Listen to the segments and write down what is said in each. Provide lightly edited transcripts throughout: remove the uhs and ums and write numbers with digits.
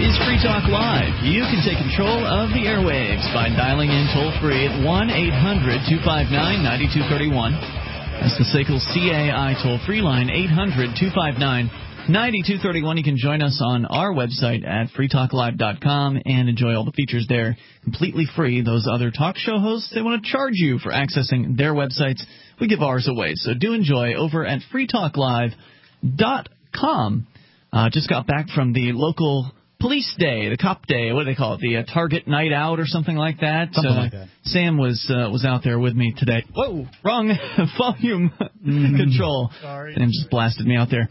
is Free Talk Live. You can take control of the airwaves by dialing in toll-free at 1-800-259-9231. That's the SACL CAI toll-free line, 800-259-9231. You can join us on our website at freetalklive.com and enjoy all the features there completely free. Those other talk show hosts, they want to charge you for accessing their websites. We give ours away, so do enjoy over at freetalklive.com. Just got back from the local police day, the cop day, what do they call it, the Target night out or something like that. Something like that. Sam was out there with me today. Whoa, wrong volume control. Sorry. And just blasted me out there.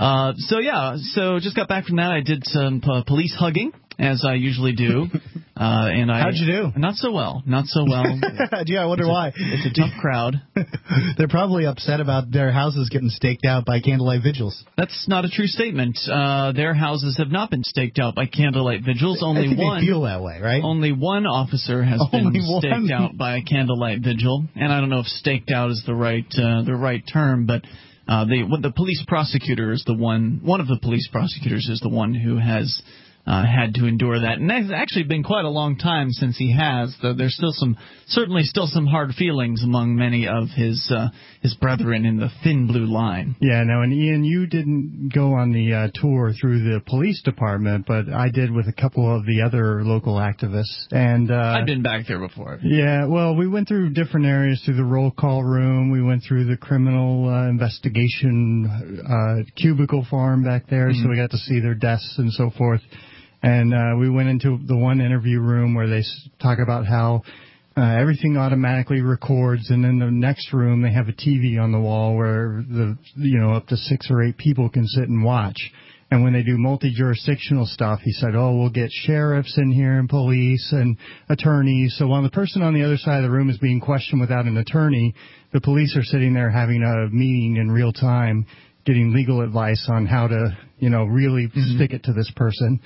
So just got back from that. I did some police hugging, as I usually do. How'd you do? Not so well. Yeah, I wonder why. It's a tough crowd. They're probably upset about their houses getting staked out by candlelight vigils. That's not a true statement. Their houses have not been staked out by candlelight vigils. I think they feel that way, right? Only one officer has been staked out by a candlelight vigil, and I don't know if staked out is the right term, but the police prosecutor is one of the police prosecutors is the one who has had to endure that. And it's actually been quite a long time since he has, though there's certainly still some hard feelings among many of his brethren in the thin blue line. Yeah, no, and Ian, you didn't go on the tour through the police department, but I did with a couple of the other local activists. And I've been back there before. Yeah, well, we went through different areas, through the roll call room. We went through the criminal investigation cubicle farm back there, so we got to see their desks and so forth. And we went into the one interview room where they talk about how everything automatically records, and in the next room they have a TV on the wall where up to 6 or 8 people can sit and watch. And when they do multi-jurisdictional stuff, he said, we'll get sheriffs in here and police and attorneys. So while the person on the other side of the room is being questioned without an attorney, the police are sitting there having a meeting in real time, getting legal advice on how to, really stick it to this person.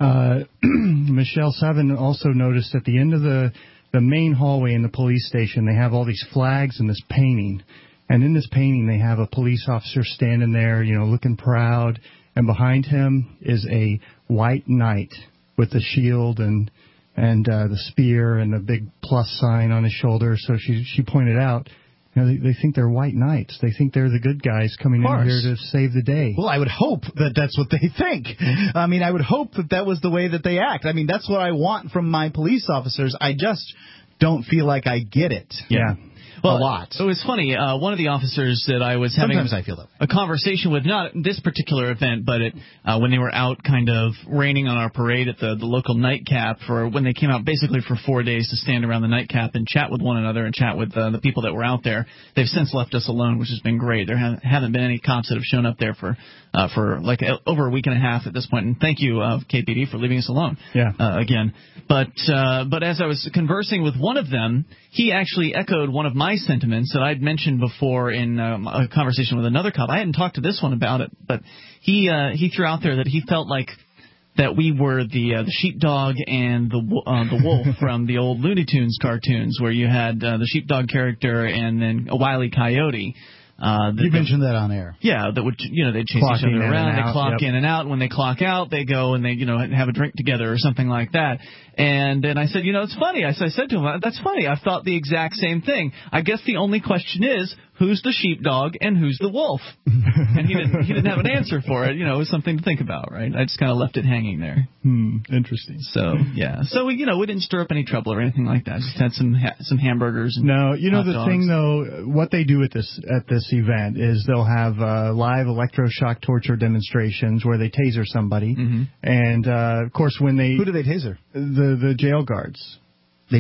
Michelle Seven also noticed at the end of the main hallway in the police station, they have all these flags and this painting. And in this painting, they have a police officer standing there, looking proud. And behind him is a white knight with the shield and the spear and the big plus sign on his shoulder. So she pointed out, they think they're white knights. They think they're the good guys coming in here to save the day. Well, I would hope that that's what they think. I mean, I would hope that was the way that they act. I mean, that's what I want from my police officers. I just don't feel like I get it. Yeah. Well, a lot. So it's funny. One of the officers that I was having Sometimes I feel that way. a conversation with, not this particular event, but when they were out kind of raining on our parade at the local nightcap, for when they came out basically for 4 days to stand around the nightcap and chat with one another and chat with the people that were out there. They've since left us alone, which has been great. There haven't been any cops that have shown up there for like over a week and a half at this point. And thank you, KPD, for leaving us alone. Again. But as I was conversing with one of them, he actually echoed one of my sentiments that I'd mentioned before in a conversation with another cop. I hadn't talked to this one about it, but he threw out there that he felt like that we were the sheepdog and the wolf from the old Looney Tunes cartoons, where you had the sheepdog character and then a Wile E. Coyote. You mentioned that on air. Yeah, that would they chase each other around, they clock in and out. When they clock out, they go and they have a drink together or something like that. And then I said, it's funny. I said to him, that's funny. I've thought the exact same thing. I guess the only question is, who's the sheepdog and who's the wolf? And he didn't have an answer for it. It was something to think about, right? I just kind of left it hanging there. Interesting. So yeah. So we didn't stir up any trouble or anything like that. Just had some hamburgers. And no, hot the dogs. thing though, what they do at this event is they'll have live electroshock torture demonstrations where they taser somebody, and of course when they who do they taser? The jail guards. So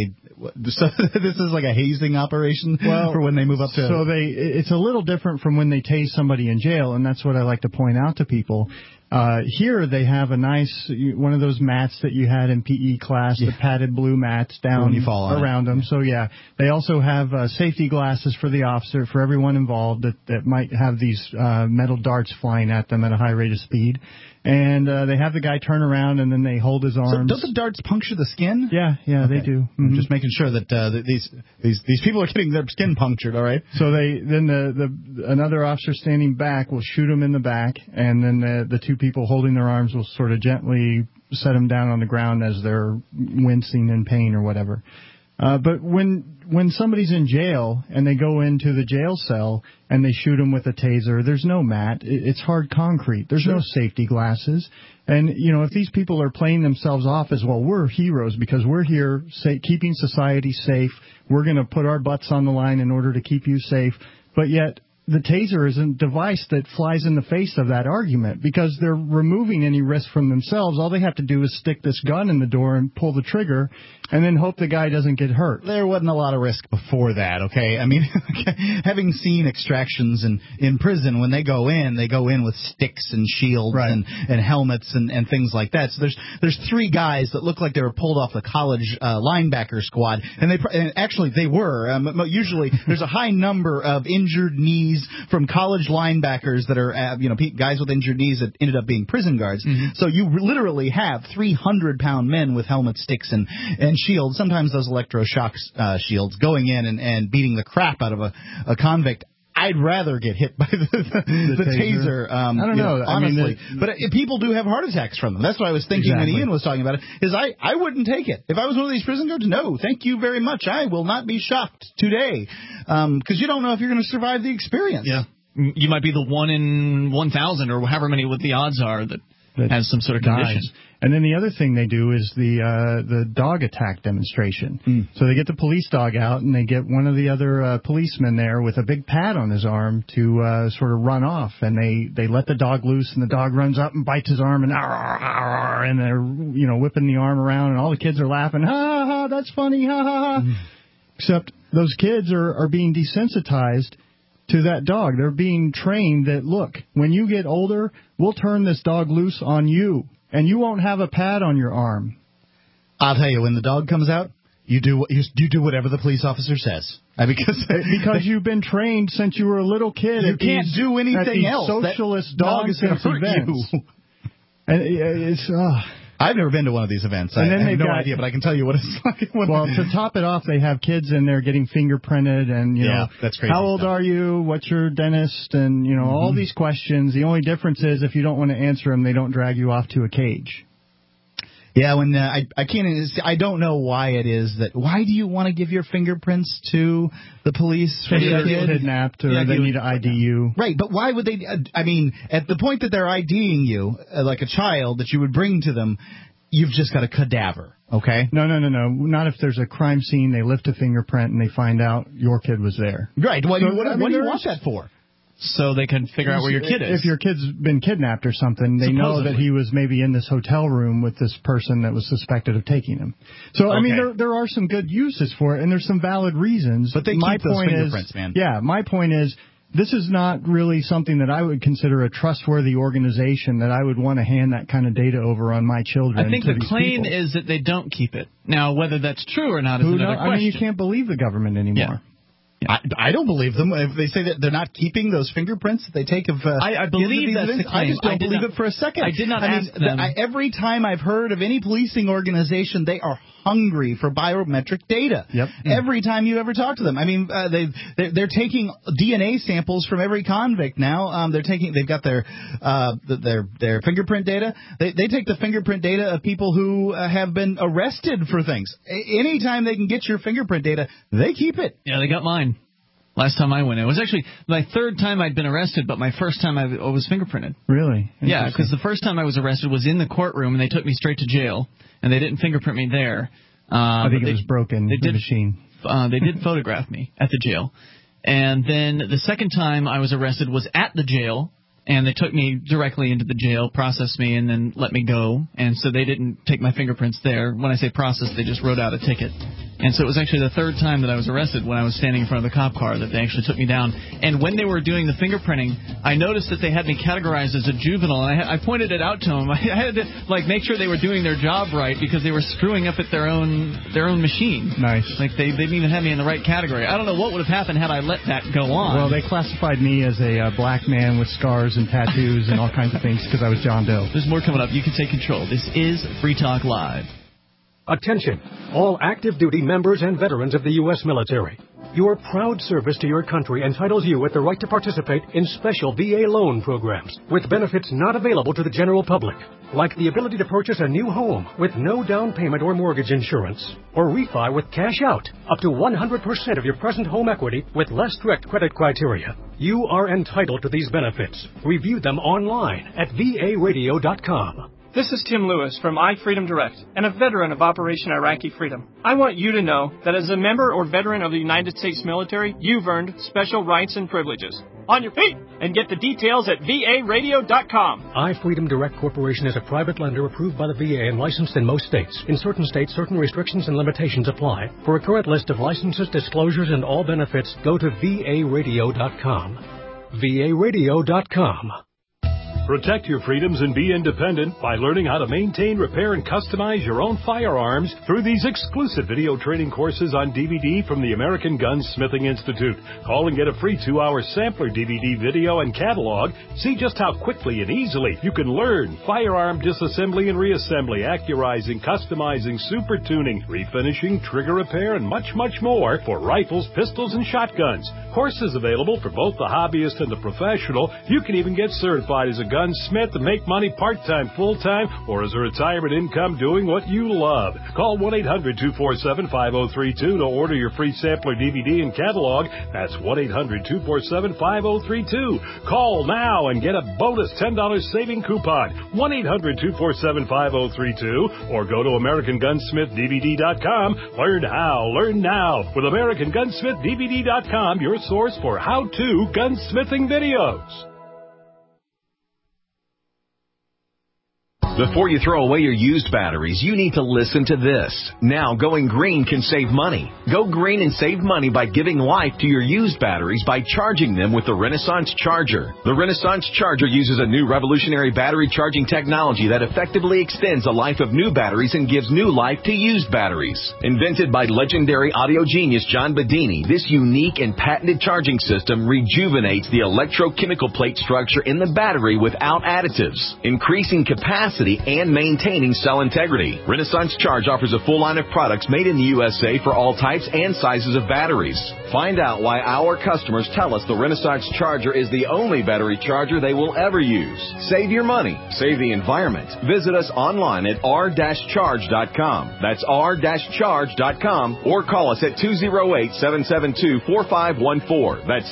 this is like a hazing operation for when they move up to... So it's a little different from when they tase somebody in jail, and that's what I like to point out to people. Here they have a nice, one of those mats that you had in PE class, the padded blue mats down around them. So yeah, they also have safety glasses for the officer, for everyone involved that might have these metal darts flying at them at a high rate of speed. And they have the guy turn around, and then they hold his arms. So don't the darts puncture the skin? Yeah, okay. They do. I'm just making sure that these people are getting their skin punctured. All right. So another officer standing back will shoot him in the back, and then the two people holding their arms will sort of gently set them down on the ground as they're wincing in pain or whatever. But when somebody's in jail and they go into the jail cell and they shoot them with a taser, there's no mat. It's hard concrete. There's no safety glasses. And, if these people are playing themselves off as, well, we're heroes because we're here keeping society safe. We're going to put our butts on the line in order to keep you safe. But yet the taser is a device that flies in the face of that argument because they're removing any risk from themselves. All they have to do is stick this gun in the door and pull the trigger and then hope the guy doesn't get hurt. There wasn't a lot of risk before that, okay? I mean, having seen extractions in prison, when they go in with sticks and shields and helmets and things like that. So there's three guys that look like they were pulled off the college linebacker squad, and actually they were. Usually there's a high number of injured knees from college linebackers that are, guys with injured knees that ended up being prison guards. Mm-hmm. So you literally have 300-pound men with helmets, sticks, and shields, sometimes those electroshock shields, going in and beating the crap out of a convict. I'd rather get hit by the taser. I don't know. Honestly. But people do have heart attacks from them. That's what I was thinking when Ian was talking about it, is I wouldn't take it. If I was one of these prison guards, no, thank you very much. I will not be shocked today. Because you don't know if you're going to survive the experience. Yeah. You might be the 1 in 1,000 or however many what the odds are that has some sort of condition. And then the other thing they do is the dog attack demonstration. So they get the police dog out, and they get one of the other policemen there with a big pad on his arm to sort of run off. And they let the dog loose, and the dog runs up and bites his arm, and they're whipping the arm around, and all the kids are laughing. Ha, ha, ha, that's funny, ha, ha, ha. Except those kids are being desensitized to that dog. They're being trained that, look, when you get older, we'll turn this dog loose on you. And you won't have a pad on your arm. I'll tell you, when the dog comes out, you do whatever the police officer says. Because you've been trained since you were a little kid. You can't do anything else. Socialist dog is going to hurt events. You. And it's. I've never been to one of these events. I have no idea, but I can tell you what it's like. Well, to top it off, they have kids in there getting fingerprinted, and that's crazy. How old are you? What's your dentist? And all these questions. The only difference is if you don't want to answer them, they don't drag you off to a cage. Yeah, when I don't know why it is that. Why do you want to give your fingerprints to the police for your kid? Kidnapped, or they need to ID you. Right, but why would they? I mean, at the point that they're IDing you, like a child that you would bring to them, you've just got a cadaver. Okay. No. Not if there's a crime scene. They lift a fingerprint and they find out your kid was there. Right. What do you want that for? So they can figure out where your kid is. If your kid's been kidnapped or something, they know that he was maybe in this hotel room with this person that was suspected of taking him. So, I mean, there are some good uses for it, and there's some valid reasons. But they keep those fingerprints, man. Yeah, my point is, this is not really something that I would consider a trustworthy organization that I would want to hand that kind of data over on my children. I think the claim is that they don't keep it. Now, whether that's true or not is another question. I mean, you can't believe the government anymore. Yeah. I don't believe them. If they say that they're not keeping those fingerprints that they take of I believe that's the claim. I just don't believe it for a second. I did not ask them. Every time I've heard of any policing organization, they are hungry for biometric data. Yep. Every time you ever talk to them. I mean, they're taking DNA samples from every convict now. They've got their fingerprint data. They take the fingerprint data of people who have been arrested for things. Anytime they can get your fingerprint data, they keep it. Yeah, they got mine. Last time I went in. It was actually my third time I'd been arrested, but my first time I was fingerprinted. Really? Yeah, because the first time I was arrested was in the courtroom, and they took me straight to jail, and they didn't fingerprint me there. I think it was broken, the machine. They did photograph me at the jail. And then the second time I was arrested was at the jail, and they took me directly into the jail, processed me, and then let me go. And so they didn't take my fingerprints there. When I say processed, they just wrote out a ticket. And so it was actually the third time that I was arrested when I was standing in front of the cop car that they actually took me down. And when they were doing the fingerprinting, I noticed that they had me categorized as a juvenile. And I pointed it out to them. I had to make sure they were doing their job right because they were screwing up at their own machine. Nice. They didn't even have me in the right category. I don't know what would have happened had I let that go on. Well, they classified me as a black man with scars and tattoos and all kinds of things because I was John Doe. There's more coming up. You can take control. This is Free Talk Live. Attention, all active duty members and veterans of the U.S. military. Your proud service to your country entitles you with the right to participate in special VA loan programs with benefits not available to the general public, like the ability to purchase a new home with no down payment or mortgage insurance, or refi with cash out, up to 100% of your present home equity with less strict credit criteria. You are entitled to these benefits. Review them online at varadio.com. This is Tim Lewis from iFreedom Direct and a veteran of Operation Iraqi Freedom. I want you to know that as a member or veteran of the United States military, you've earned special rights and privileges. On your feet and get the details at varadio.com. iFreedom Direct Corporation is a private lender approved by the VA and licensed in most states. In certain states, certain restrictions and limitations apply. For a current list of licenses, disclosures, and all benefits, go to varadio.com. varadio.com. Protect your freedoms and be independent by learning how to maintain, repair, and customize your own firearms through these exclusive video training courses on DVD from the American Gunsmithing Institute. Call and get a free 2-hour sampler DVD video and catalog. See just how quickly and easily you can learn firearm disassembly and reassembly, accurizing, customizing, super tuning, refinishing, trigger repair, and much, much more for rifles, pistols, and shotguns. Courses available for both the hobbyist and the professional. You can even get certified as a gunsmith and make money part-time, full-time, or as a retirement income doing what you love. Call 1-800-247-5032 to order your free sampler DVD and catalog. That's 1-800-247-5032. Call now and get a bonus $10 saving coupon. 1-800-247-5032 or go to AmericanGunsmithDVD.com. Learn how, learn now with AmericanGunsmithDVD.com, your source for how-to gunsmithing videos. Before you throw away your used batteries, you need to listen to this. Now, going green can save money. Go green and save money by giving life to your used batteries by charging them with the Renaissance Charger. The Renaissance Charger uses a new revolutionary battery charging technology that effectively extends the life of new batteries and gives new life to used batteries. Invented by legendary audio genius John Bedini, this unique and patented charging system rejuvenates the electrochemical plate structure in the battery without additives, increasing capacity and maintaining cell integrity. Renaissance Charge offers a full line of products made in the USA for all types and sizes of batteries. Find out why our customers tell us the Renaissance Charger is the only battery charger they will ever use. Save your money. Save the environment. Visit us online at r-charge.com. That's r-charge.com or call us at 208-772-4514. That's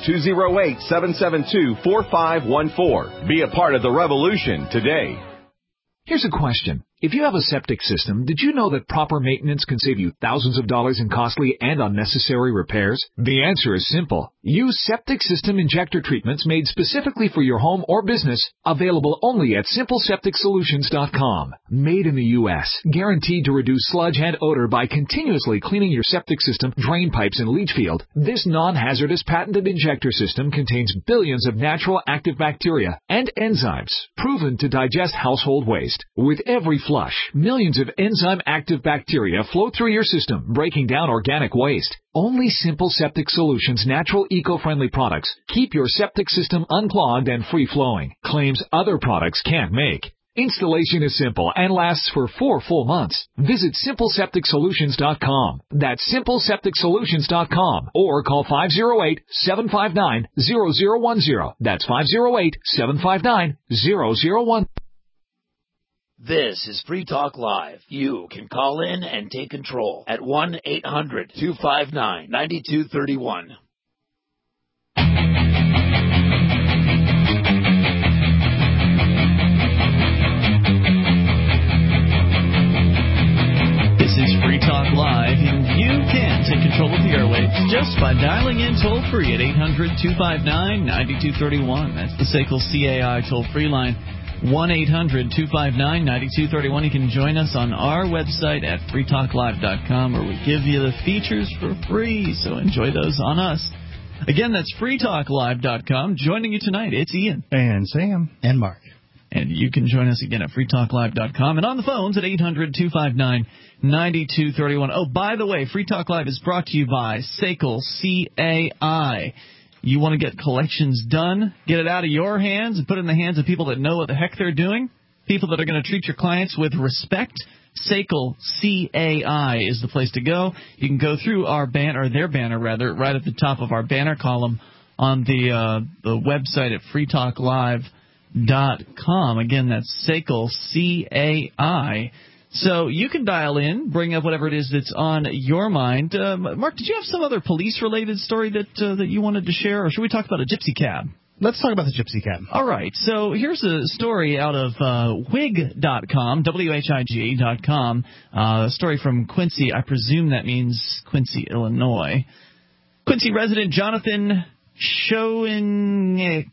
208-772-4514. Be a part of the revolution today. Here's a question. If you have a septic system, did you know that proper maintenance can save you thousands of dollars in costly and unnecessary repairs? The answer is simple. Use septic system injector treatments made specifically for your home or business, available only at simplesepticsolutions.com. Made in the U.S., guaranteed to reduce sludge and odor by continuously cleaning your septic system, drain pipes, and leach field. This non-hazardous patented injector system contains billions of natural active bacteria and enzymes proven to digest household waste. With every flush, millions of enzyme-active bacteria flow through your system, breaking down organic waste. Only Simple Septic Solutions' natural eco-friendly products keep your septic system unclogged and free-flowing, claims other products can't make. Installation is simple and lasts for 4 full months. Visit simplesepticsolutions.com. That's simplesepticsolutions.com or call 508-759-0010. That's 508-759-0010. This is Free Talk Live. You can call in and take control at 1-800-259-9231. This is Free Talk Live, and you can take control of the airwaves just by dialing in toll-free at 800-259-9231. That's the SACL CAI toll-free line. 1-800-259-9231. You can join us on our website at freetalklive.com, where we give you the features for free, so enjoy those on us. Again, that's freetalklive.com. Joining you tonight, it's Ian. And Sam. And Mark. And you can join us again at freetalklive.com and on the phones at 800-259-9231. Oh, by the way, Free Talk Live is brought to you by SACL CAI. You want to get collections done, get it out of your hands and put it in the hands of people that know what the heck they're doing? people that are going to treat your clients with respect, SACL, CAI, is the place to go. You can go through our their banner, right at the top of our banner column on the website at freetalklive.com. Again, that's SACL, CAI. So you can dial in, bring up whatever it is that's on your mind. Mark, did you have some other police-related story that you wanted to share, or should we talk about a gypsy cab? Let's talk about the gypsy cab. All right. So here's a story out of WHIG.com, WHIG.com, a story from Quincy. I presume that means Quincy, Illinois. Quincy resident Jonathan Shonakas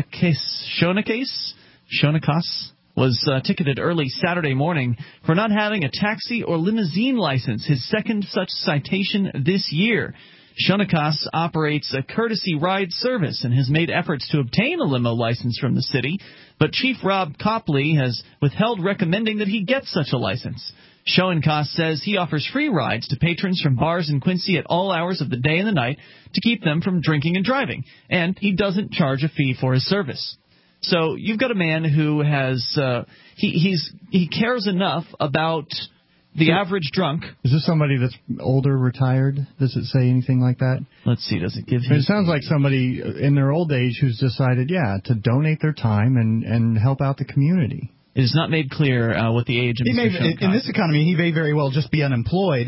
was ticketed early Saturday morning for not having a taxi or limousine license, his second such citation this year. Shonakas operates a courtesy ride service and has made efforts to obtain a limo license from the city, but Chief Rob Copley has withheld recommending that he get such a license. Shonakas says he offers free rides to patrons from bars in Quincy at all hours of the day and the night to keep them from drinking and driving, and he doesn't charge a fee for his service. So you've got a man who has he cares enough about the average drunk. Is this somebody that's older, retired? Does it say anything like that? Let's see. Does it give him? It sounds like somebody in their old age who's decided, to donate their time and help out the community. It is not made clear what the age of Mr. Shonakas. In this economy, he may very well just be unemployed,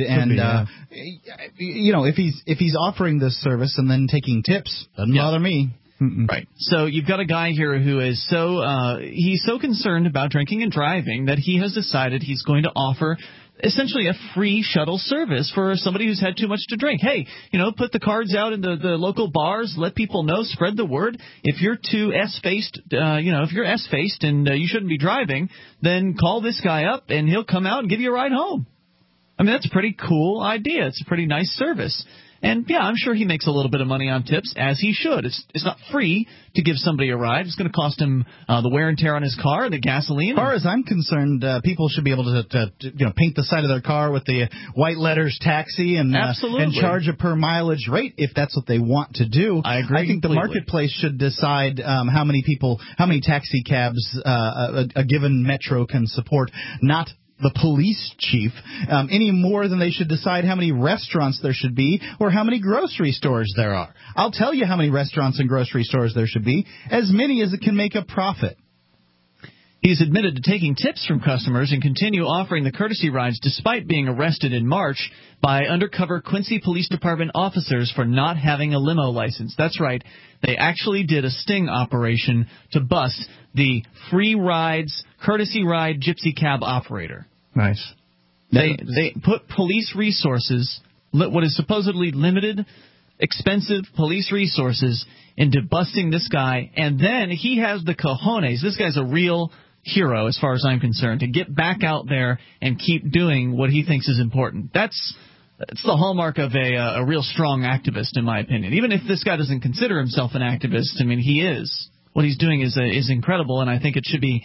if he's offering this service and then taking tips, doesn't bother me. Mm-mm. Right. So you've got a guy here who is he's so concerned about drinking and driving that he has decided he's going to offer essentially a free shuttle service for somebody who's had too much to drink. Hey, put the cards out in the local bars, let people know, spread the word. If you're too S-faced, if you're S-faced and you shouldn't be driving, then call this guy up and he'll come out and give you a ride home. I mean, that's a pretty cool idea. It's a pretty nice service. And, I'm sure he makes a little bit of money on tips, as he should. It's not free to give somebody a ride. It's going to cost him the wear and tear on his car, the gasoline. As far as I'm concerned, people should be able to paint the side of their car with the white letters taxi and charge a per mileage rate if that's what they want to do. I agree. I think the marketplace should decide how many taxi cabs a given metro can support, not the police chief, any more than they should decide how many restaurants there should be or how many grocery stores there are. I'll tell you how many restaurants and grocery stores there should be, as many as it can make a profit. He's admitted to taking tips from customers and continue offering the courtesy rides despite being arrested in March by undercover Quincy Police Department officers for not having a limo license. That's right. They actually did a sting operation to bust the free rides, courtesy ride gypsy cab operator. Nice. They put police resources, what is supposedly limited, expensive police resources, into busting this guy, and then he has the cojones. This guy's a real hero, as far as I'm concerned, to get back out there and keep doing what he thinks is important. That's the hallmark of a real strong activist, in my opinion. Even if this guy doesn't consider himself an activist, I mean, he is. What he's doing is incredible, and I think it should be.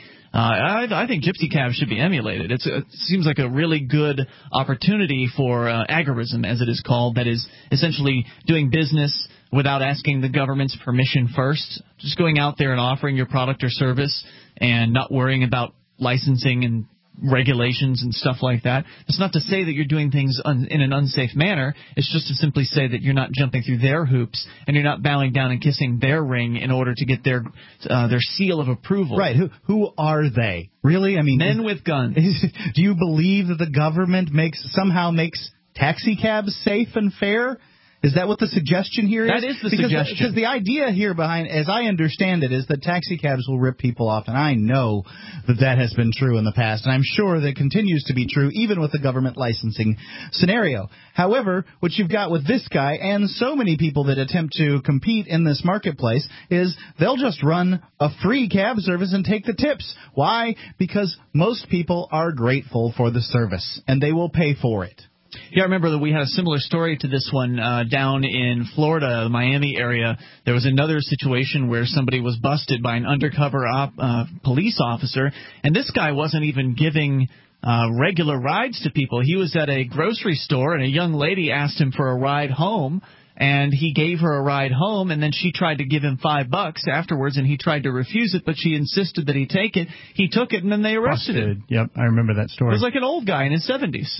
I think gypsy cabs should be emulated. It seems like a really good opportunity for agorism, as it is called, that is essentially doing business without asking the government's permission first. Just going out there and offering your product or service and not worrying about licensing and regulations and stuff like that. It's not to say that you're doing things in an unsafe manner. It's just to simply say that you're not jumping through their hoops and you're not bowing down and kissing their ring in order to get their seal of approval. Right. Who are they? Really? I mean, men with guns. Do you believe that the government somehow makes taxi cabs safe and fair? Is that what the suggestion here is? That is the suggestion. Because the idea here behind, as I understand it, is that taxi cabs will rip people off, and I know that has been true in the past, and I'm sure that continues to be true even with the government licensing scenario. However, what you've got with this guy and so many people that attempt to compete in this marketplace is they'll just run a free cab service and take the tips. Why? Because most people are grateful for the service, and they will pay for it. Yeah, I remember that we had a similar story to this one down in Florida, the Miami area. There was another situation where somebody was busted by an undercover police officer, and this guy wasn't even giving regular rides to people. He was at a grocery store, and a young lady asked him for a ride home, and he gave her a ride home, and then she tried to give him $5 afterwards, and he tried to refuse it, but she insisted that he take it. He took it, and then they arrested him. Yep, I remember that story. It was like an old guy in his 70s.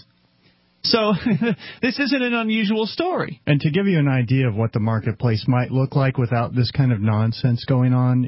So this isn't an unusual story. And to give you an idea of what the marketplace might look like without this kind of nonsense going on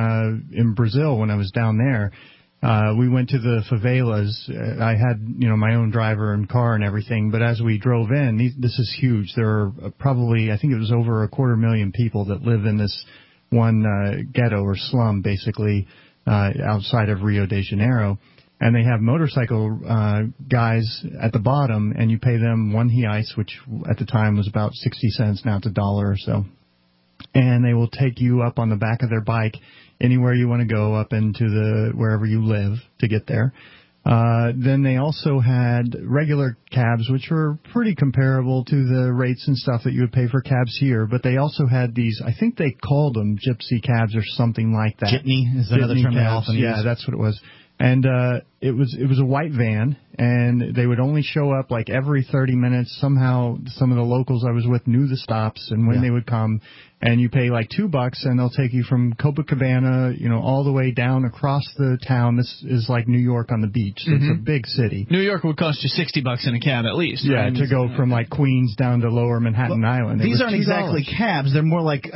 in Brazil when I was down there, we went to the favelas. I had, my own driver and car and everything, but as we drove in, this is huge. There are probably, I think it was over 250,000 people that live in this one ghetto or slum, basically, outside of Rio de Janeiro. And they have motorcycle guys at the bottom, and you pay them $1 which at the time was about 60 cents. Now it's $1 or so. And they will take you up on the back of their bike anywhere you want to go, up into wherever you live to get there. Then they also had regular cabs, which were pretty comparable to the rates and stuff that you would pay for cabs here. But they also had these, I think they called them gypsy cabs or something like that. Jitney is another term they often use. Yeah, that's what it was. And it was a white van, and they would only show up like every 30 minutes. Somehow, some of the locals I was with knew the stops and when they would come. And you pay like $2, and they'll take you from Copacabana, all the way down across the town. This is like New York on the beach. So It's a big city. New York would cost you $60 in a cab at least. Yeah, right? To go from like Queens down to Lower Manhattan Island. These aren't exactly cabs. They're more like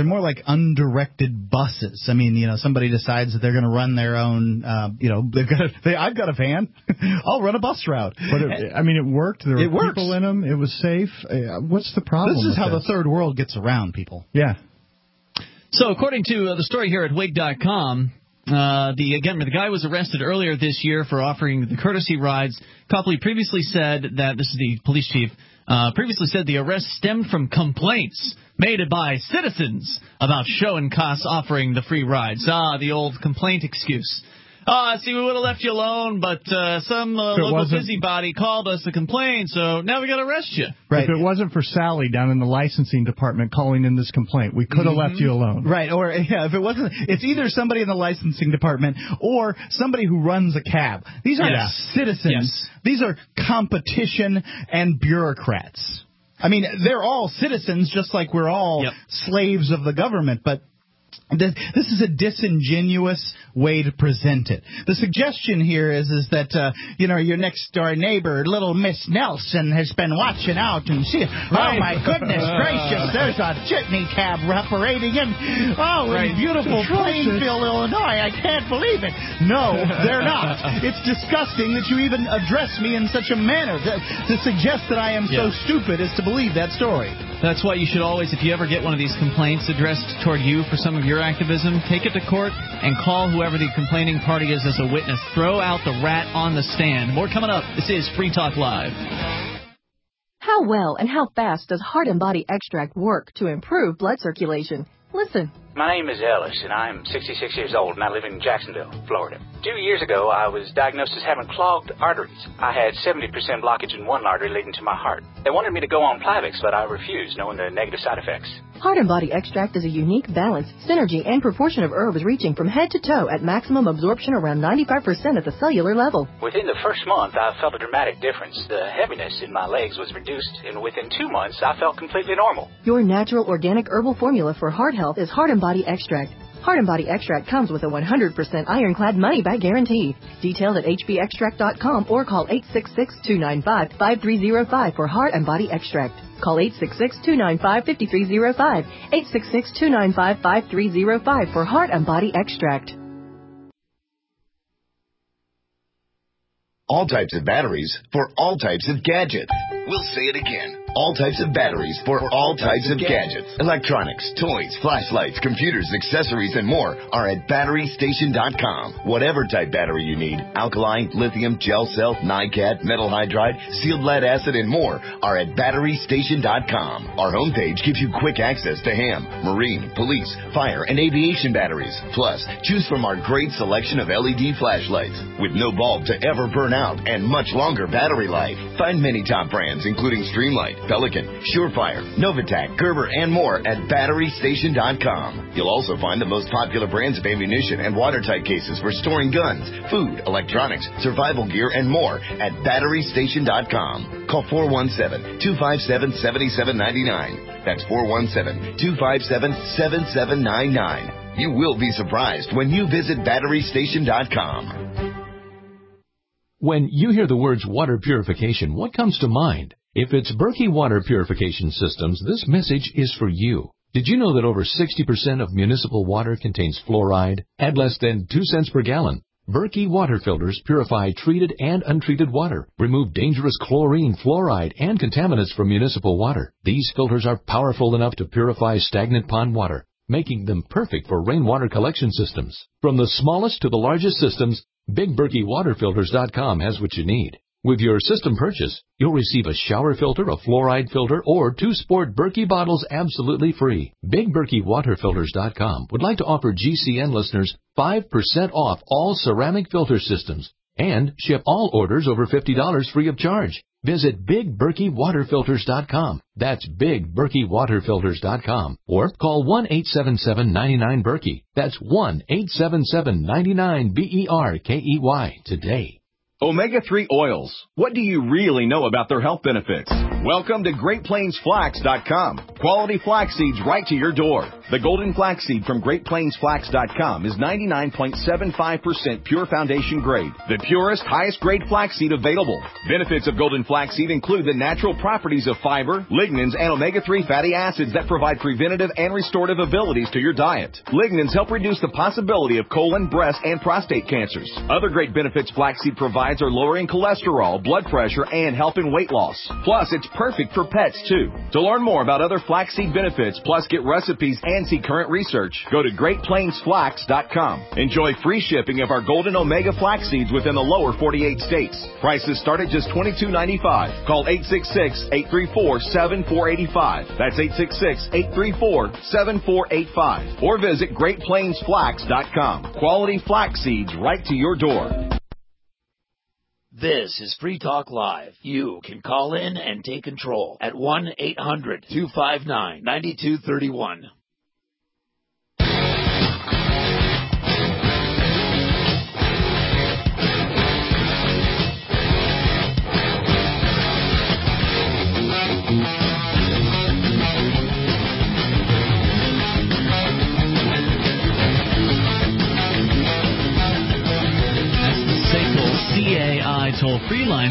undirected buses. I mean, somebody decides that they're going to run their own. I've got a van. I'll run a bus route. But it worked. There were people in them. It was safe. What's the problem? This is how the third world gets around people. Yeah. So according to the story here at Wig.com, the guy was arrested earlier this year for offering the courtesy rides. Copley previously said that, this is the police chief, previously said the arrest stemmed from complaints made by citizens about show and costs offering the free rides. The old complaint excuse. See, we would have left you alone, but some local busybody called us to complain, so now we got to arrest you. Right. If it wasn't for Sally down in the licensing department calling in this complaint, we could have left you alone. Right. Or, if it wasn't, it's either somebody in the licensing department or somebody who runs a cab. These are citizens. Yes. These are competition and bureaucrats. I mean, they're all citizens, just like we're all slaves of the government, but this is a disingenuous way to present it. The suggestion here is that, your next-door neighbor, little Miss Nelson, has been watching out and see, oh, my goodness gracious, there's a jitney cab operating in beautiful Plainfield, Illinois. I can't believe it. No, they're not. It's disgusting that you even address me in such a manner. To suggest that I am so stupid as to believe that story. That's why you should always, if you ever get one of these complaints addressed toward you for some of your activism, take it to court and call whoever the complaining party is as a witness. Throw out the rat on the stand. More coming up. This is Free Talk Live. How well and how fast does Heart and Body Extract work to improve blood circulation? Listen. My name is Ellis, and I'm 66 years old, and I live in Jacksonville, Florida. 2 years ago, I was diagnosed as having clogged arteries. I had 70% blockage in one artery leading to my heart. They wanted me to go on Plavix, but I refused, knowing the negative side effects. Heart and Body Extract is a unique balance, synergy, and proportion of herbs reaching from head to toe at maximum absorption around 95% at the cellular level. Within the first month, I felt a dramatic difference. The heaviness in my legs was reduced, and within 2 months, I felt completely normal. Your natural organic herbal formula for heart health is Heart and Body Extract. Heart and Body Extract comes with a 100% ironclad money-back guarantee. Detailed at hbextract.com or call 866-295-5305 for Heart and Body Extract. Call 866-295-5305, 866-295-5305 for Heart and Body Extract. All types of batteries for all types of gadgets. We'll say it again. All types of batteries for all types of gadgets. Electronics, toys, flashlights, computers, accessories, and more are at BatteryStation.com. Whatever type battery you need, alkaline, lithium, gel cell, NiCad, metal hydride, sealed lead acid, and more are at BatteryStation.com. Our homepage gives you quick access to ham, marine, police, fire, and aviation batteries. Plus, choose from our great selection of LED flashlights with no bulb to ever burn out and much longer battery life. Find many top brands including Streamlight, Pelican, Surefire, Novatac, Gerber, and more at BatteryStation.com. You'll also find the most popular brands of ammunition and watertight cases for storing guns, food, electronics, survival gear, and more at BatteryStation.com. Call 417-257-7799. That's 417-257-7799. You will be surprised when you visit BatteryStation.com. When you hear the words water purification, what comes to mind? If it's Berkey Water Purification Systems, this message is for you. Did you know that over 60% of municipal water contains fluoride at less than 2 cents per gallon? Berkey water filters purify treated and untreated water, remove dangerous chlorine, fluoride, and contaminants from municipal water. These filters are powerful enough to purify stagnant pond water, making them perfect for rainwater collection systems. From the smallest to the largest systems, BigBerkeyWaterFilters.com has what you need. With your system purchase, you'll receive a shower filter, a fluoride filter, or 2 sport Berkey bottles absolutely free. BigBerkeyWaterFilters.com would like to offer GCN listeners 5% off all ceramic filter systems and ship all orders over $50 free of charge. Visit BigBerkeyWaterFilters.com. That's BigBerkeyWaterFilters.com. Or call 1-877-99-BERKEY. That's 1-877-99-BERKEY today. Omega-3 oils. What do you really know about their health benefits? Welcome to GreatPlainsFlax.com. Quality flax seeds right to your door. The golden flaxseed from GreatPlainsFlax.com is 99.75% pure foundation grade, the purest, highest grade flaxseed available. Benefits of golden flaxseed include the natural properties of fiber, lignans, and omega-3 fatty acids that provide preventative and restorative abilities to your diet. Lignans help reduce the possibility of colon, breast, and prostate cancers. Other great benefits flaxseed provides are lowering cholesterol, blood pressure, and helping weight loss. Plus, it's perfect for pets, too. To learn more about other flaxseed benefits, plus get recipes and see current research, go to GreatPlainsFlax.com. Enjoy free shipping of our golden omega flax seeds within the lower 48 states. Prices start at just $22.95. Call 866-834-7485. That's 866-834-7485. Or visit GreatPlainsFlax.com. Quality flax seeds right to your door. This is Free Talk Live. You can call in and take control at 1-800-259-9231. CAI toll-free line,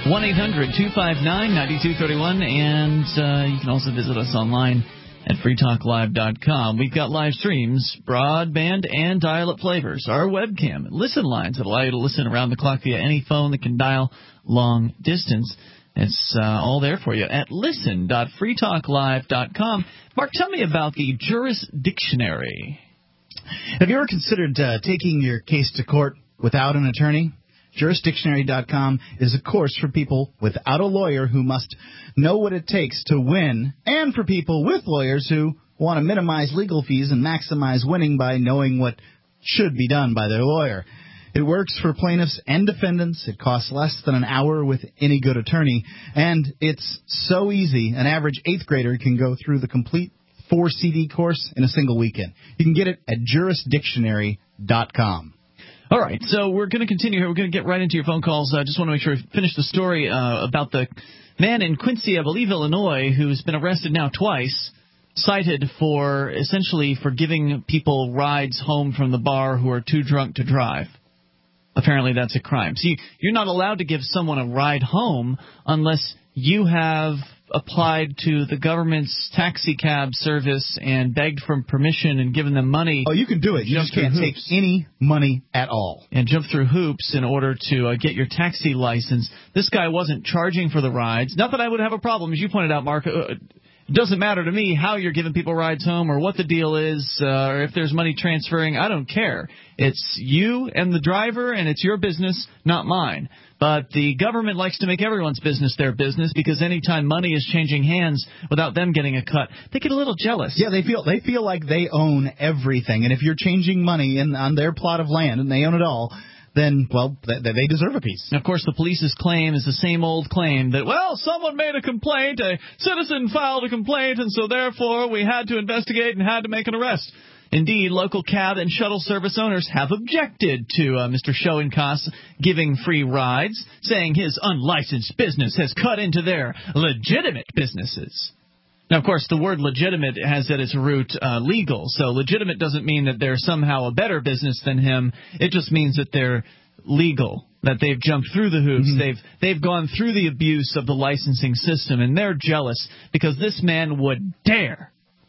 1-800-259-9231, and you can also visit us online at freetalklive.com. We've got live streams, broadband, and dial-up flavors, our webcam, listen lines that allow you to listen around the clock via any phone that can dial long distance. It's all there for you at listen.freetalklive.com. Mark, tell me about the Juris Dictionary. Have you ever considered taking your case to court without an attorney? JurisDictionary.com is a course for people without a lawyer who must know what it takes to win, and for people with lawyers who want to minimize legal fees and maximize winning by knowing what should be done by their lawyer. It works for plaintiffs and defendants. It costs less than an hour with any good attorney, and it's so easy. An average 8th grader can go through the complete 4-CD course in a single weekend. You can get it at JurisDictionary.com. All right, so we're going to continue here. We're going to get right into your phone calls. I just want to make sure we finish the story about the man in Quincy, I believe, Illinois, who's been arrested now twice, cited for essentially for giving people rides home from the bar who are too drunk to drive. Apparently that's a crime. See, you're not allowed to give someone a ride home unless you have applied to the government's taxi cab service and begged for permission and given them money. Oh, you can do it. You just can't take any money at all. And jump through hoops in order to get your taxi license. This guy wasn't charging for the rides. Not that I would have a problem, as you pointed out, Mark. It doesn't matter to me how you're giving people rides home or what the deal is or if there's money transferring. I don't care. It's you and the driver, and it's your business, not mine. But the government likes to make everyone's business their business because anytime money is changing hands without them getting a cut, they get a little jealous. Yeah, they feel like they own everything. And if you're changing money on their plot of land and they own it all, then, well, they deserve a piece. And of course, the police's claim is the same old claim that, well, someone made a complaint, a citizen filed a complaint, and so therefore we had to investigate and had to make an arrest. Indeed, local cab and shuttle service owners have objected to Mr. Schoenkaas giving free rides, saying his unlicensed business has cut into their legitimate businesses. Now, of course, the word legitimate has at its root legal, so legitimate doesn't mean that they're somehow a better business than him. It just means that they're legal, that they've jumped through the hoops, they've gone through the abuse of the licensing system, and they're jealous because this man would dare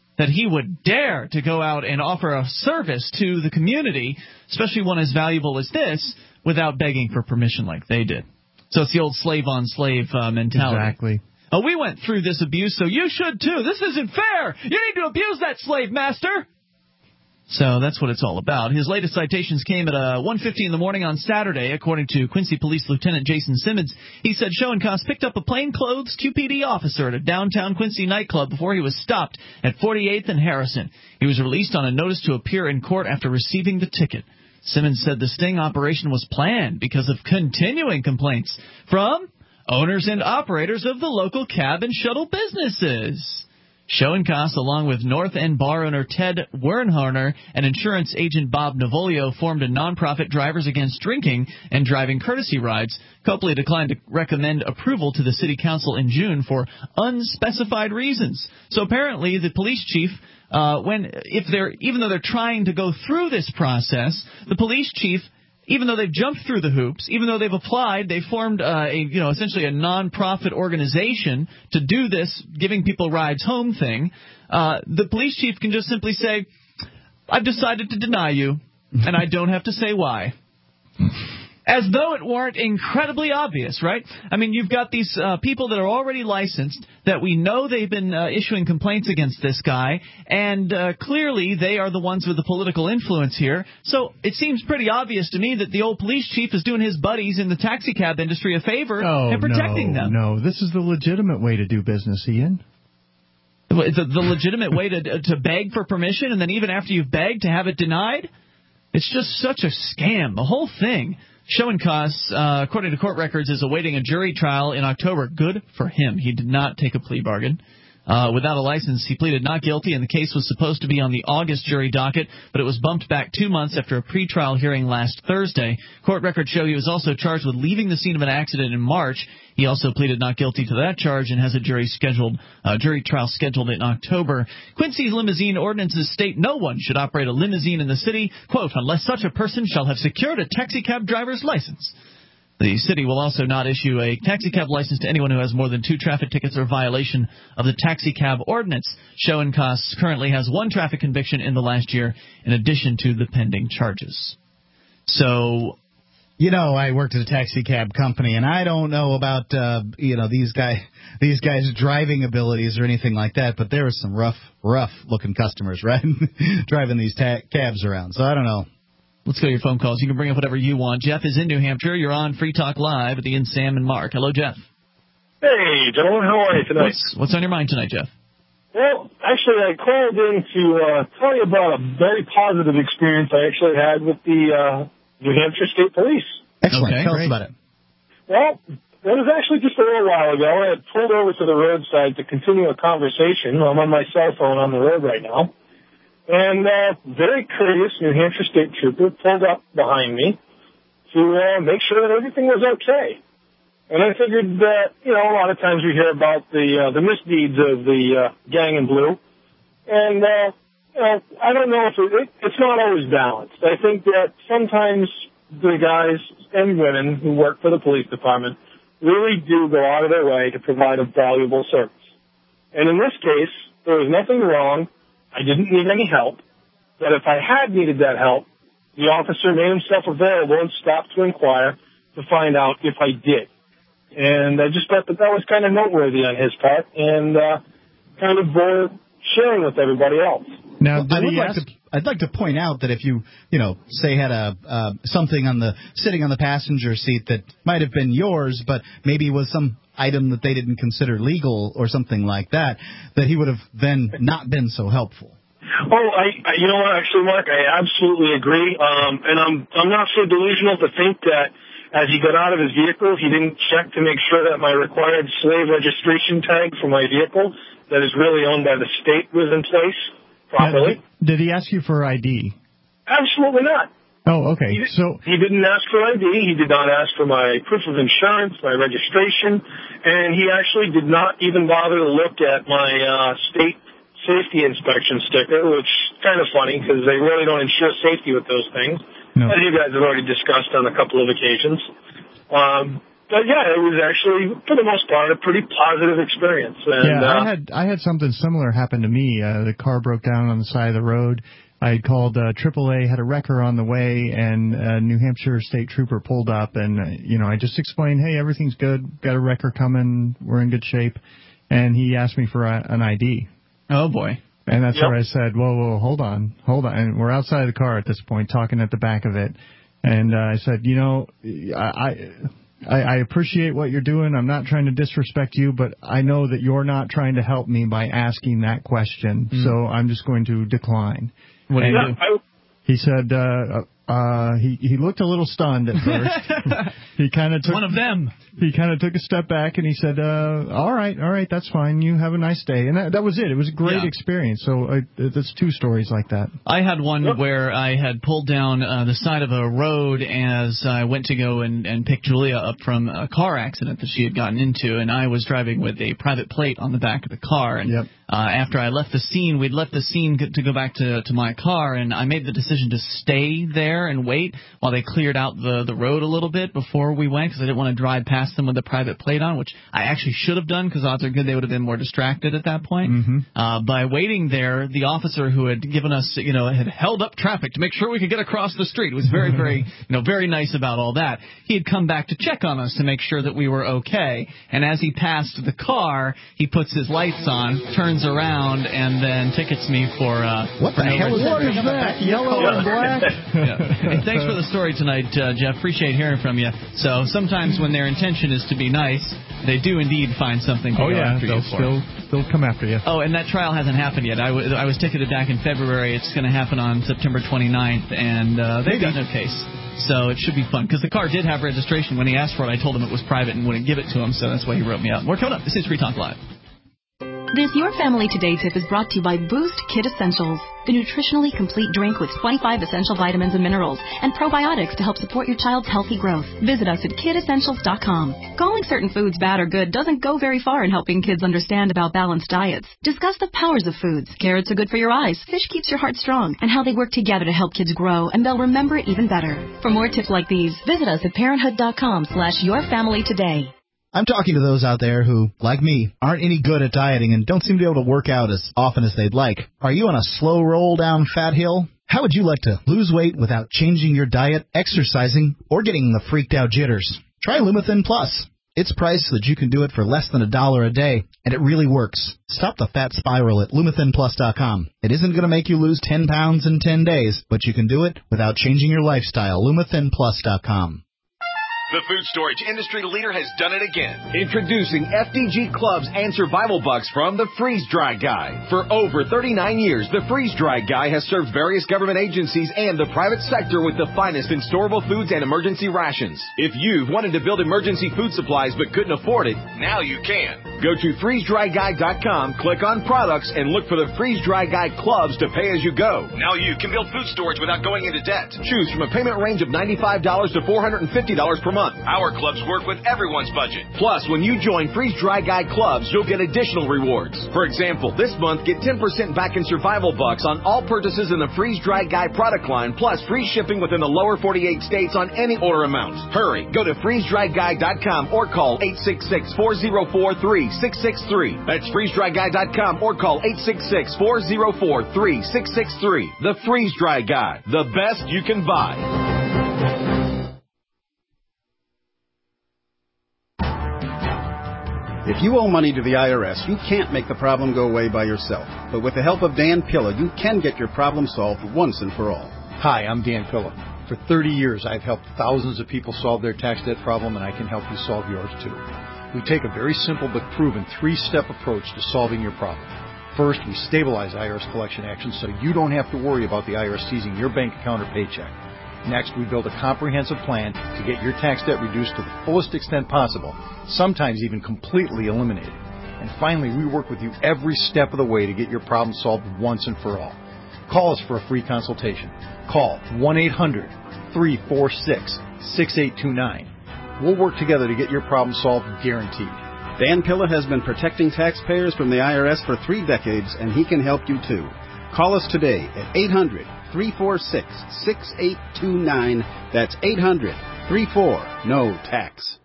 to go out and offer a service to the community, especially one as valuable as this, without begging for permission like they did. So it's the old slave-on-slave mentality. Exactly. Oh, we went through this abuse, so you should too. This isn't fair. You need to abuse that slave master. So that's what it's all about. His latest citations came at 1:50 in the morning on Saturday, according to Quincy Police Lieutenant Jason Simmons. He said Schoenkaas picked up a plainclothes QPD officer at a downtown Quincy nightclub before he was stopped at 48th and Harrison. He was released on a notice to appear in court after receiving the ticket. Simmons said the sting operation was planned because of continuing complaints from owners and operators of the local cab and shuttle businesses. Schoenkaas, along with North End bar owner Ted Wernharner and insurance agent Bob Navolio, formed a nonprofit Drivers Against Drinking and Driving Courtesy Rides. Copley declined to recommend approval to the city council in June for unspecified reasons. So apparently the police chief, even though they're trying to go through this process, the police chief, even though they've jumped through the hoops, even though they've applied, they formed essentially a non-profit organization to do this giving people rides home thing. The police chief can just simply say, I've decided to deny you, and I don't have to say why. As though it weren't incredibly obvious, right? I mean, you've got these people that are already licensed that we know they've been issuing complaints against this guy, and clearly they are the ones with the political influence here. So it seems pretty obvious to me that the old police chief is doing his buddies in the taxi cab industry a favor and protecting them. No, this is the legitimate way to do business, Ian. The legitimate way to beg for permission, and then even after you've begged to have it denied? It's just such a scam, the whole thing. Schoenkaas, according to court records, is awaiting a jury trial in October. Good for him. He did not take a plea bargain. Without a license, he pleaded not guilty, and the case was supposed to be on the August jury docket, but it was bumped back 2 months after a pretrial hearing last Thursday. Court records show he was also charged with leaving the scene of an accident in March. He also pleaded not guilty to that charge and has a jury trial scheduled in October. Quincy's limousine ordinances state no one should operate a limousine in the city, quote, unless such a person shall have secured a taxicab driver's license. The city will also not issue a taxicab license to anyone who has more than 2 traffic tickets or violation of the taxicab ordinance. Schoenkaas currently has 1 traffic conviction in the last year, in addition to the pending charges. So, I worked at a taxicab company, and I don't know about these guys' driving abilities or anything like that, but there are some rough looking customers, right, driving these cabs around. So I don't know. Let's go to your phone calls. You can bring up whatever you want. Jeff is in New Hampshire. You're on Free Talk Live with Ian, Sam, and Mark. Hello, Jeff. Hey, gentlemen. How are you tonight? What's on your mind tonight, Jeff? Well, actually, I called in to tell you about a very positive experience I actually had with the New Hampshire State Police. Excellent. Okay, tell us about it. Well, it was actually just a little while ago. I had pulled over to the roadside to continue a conversation. I'm on my cell phone on the road right now. And very courteous New Hampshire State Trooper pulled up behind me to make sure that everything was okay. And I figured that, a lot of times we hear about the misdeeds of the gang in blue. And, I don't know if it's not always balanced. I think that sometimes the guys and women who work for the police department really do go out of their way to provide a valuable service. And in this case, there was nothing wrong. I didn't need any help, but if I had needed that help, the officer made himself available and stopped to inquire to find out if I did. And I just thought that was kind of noteworthy on his part and kind of sharing with everybody else. Now, I'd like to point out that if you say had something sitting on the passenger seat that might have been yours, but maybe was some item that they didn't consider legal or something like that, that he would have then not been so helpful. Oh, you know what? Actually, Mark, I absolutely agree. And I'm not so delusional to think that as he got out of his vehicle, he didn't check to make sure that my required slave registration tag for my vehicle, that is really owned by the state, was in place properly. Did he ask you for ID? Absolutely not. Oh, okay. He didn't ask for ID. He did not ask for my proof of insurance, my registration, and he actually did not even bother to look at my state safety inspection sticker, which is kind of funny because they really don't ensure safety with those things, as you guys have already discussed on a couple of occasions. But yeah, it was actually, for the most part, a pretty positive experience. And, I had something similar happen to me. The car broke down on the side of the road. I had called AAA, had a wrecker on the way, and a New Hampshire state trooper pulled up, and I just explained, hey, everything's good, got a wrecker coming, we're in good shape, and he asked me for an ID. Oh boy! And that's where I said, whoa, hold on, and we're outside of the car at this point, talking at the back of it, and I said, I appreciate what you're doing. I'm not trying to disrespect you, but I know that you're not trying to help me by asking that question, so I'm just going to decline. What do you do? He said he looked a little stunned at first. He kind of took one of them. He kind of took a step back and he said, "All right, that's fine. You have a nice day." And that was it. It was a great experience. So that's two stories like that. I had one where I had pulled down the side of a road as I went to go and pick Julia up from a car accident that she had gotten into, and I was driving with a private plate on the back of the car. And after I left the scene, we'd left the scene to go back to my car, and I made the decision to stay there and wait while they cleared out the road a little bit before we went, because I didn't want to drive past them with a private plate on, which I actually should have done because odds are good they would have been more distracted at that point. By waiting there, the officer who had given us, had held up traffic to make sure we could get across the street. It was very, very, very nice about all that. He had come back to check on us to make sure that we were okay. And as he passed the car, he puts his lights on, turns around, and then tickets me for what the hell is that? Yellow and black. Hey, thanks for the story tonight, Jeff. Appreciate hearing from you. So sometimes when their intention is to be nice, they do indeed find something to go after you for. They'll come after you. Oh, and that trial hasn't happened yet. I was ticketed back in February. It's going to happen on September 29th, and they've got no case. So it should be fun, because the car did have registration. When he asked for it, I told him it was private and wouldn't give it to him, so that's why he wrote me out. More coming up. This is Free Talk Live. This Your Family Today tip is brought to you by Boost Kid Essentials, the nutritionally complete drink with 25 essential vitamins and minerals and probiotics to help support your child's healthy growth. Visit us at kidessentials.com. Calling certain foods bad or good doesn't go very far in helping kids understand about balanced diets. Discuss the powers of foods. Carrots are good for your eyes, fish keeps your heart strong, and how they work together to help kids grow, and they'll remember it even better. For more tips like these, visit us at parenthood.com/yourfamilytoday. I'm talking to those out there who, like me, aren't any good at dieting and don't seem to be able to work out as often as they'd like. Are you on a slow roll down fat hill? How would you like to lose weight without changing your diet, exercising, or getting the freaked out jitters? Try Lumithin Plus. It's priced so that you can do it for less than $1 a day, and it really works. Stop the fat spiral at LumithinPlus.com. It isn't going to make you lose 10 pounds in 10 days, but you can do it without changing your lifestyle. LumithinPlus.com. The food storage industry leader has done it again. Introducing FDG Clubs and Survival Bucks from the Freeze Dry Guy. For over 39 years, the Freeze Dry Guy has served various government agencies and the private sector with the finest in storable foods and emergency rations. If you've wanted to build emergency food supplies but couldn't afford it, now you can. Go to freezedryguy.com, click on products, and look for the Freeze Dry Guy Clubs to pay as you go. Now you can build food storage without going into debt. Choose from a payment range of $95 to $450 per month. Our clubs work with everyone's budget. Plus, when you join Freeze Dry Guy Clubs, you'll get additional rewards. For example, this month, get 10% back in Survival Bucks on all purchases in the Freeze Dry Guy product line, plus free shipping within the lower 48 states on any order amount. Hurry, go to freezedryguy.com or call 866-404-3663. That's freezedryguy.com or call 866-404-3663. The Freeze Dry Guy, the best you can buy. If you owe money to the IRS, you can't make the problem go away by yourself. But with the help of Dan Pilla, you can get your problem solved once and for all. Hi, I'm Dan Pilla. For 30 years, I've helped thousands of people solve their tax debt problem, and I can help you solve yours too. We take a very simple but proven 3-step approach to solving your problem. First, we stabilize IRS collection actions so you don't have to worry about the IRS seizing your bank account or paycheck. Next, we build a comprehensive plan to get your tax debt reduced to the fullest extent possible, sometimes even completely eliminated. And finally, we work with you every step of the way to get your problem solved once and for all. Call us for a free consultation. Call 1-800-346-6829. We'll work together to get your problem solved, guaranteed. Dan Pilla has been protecting taxpayers from the IRS for 3 decades, and he can help you too. Call us today at 800-346-6829. That's 800-34-NO-TAX.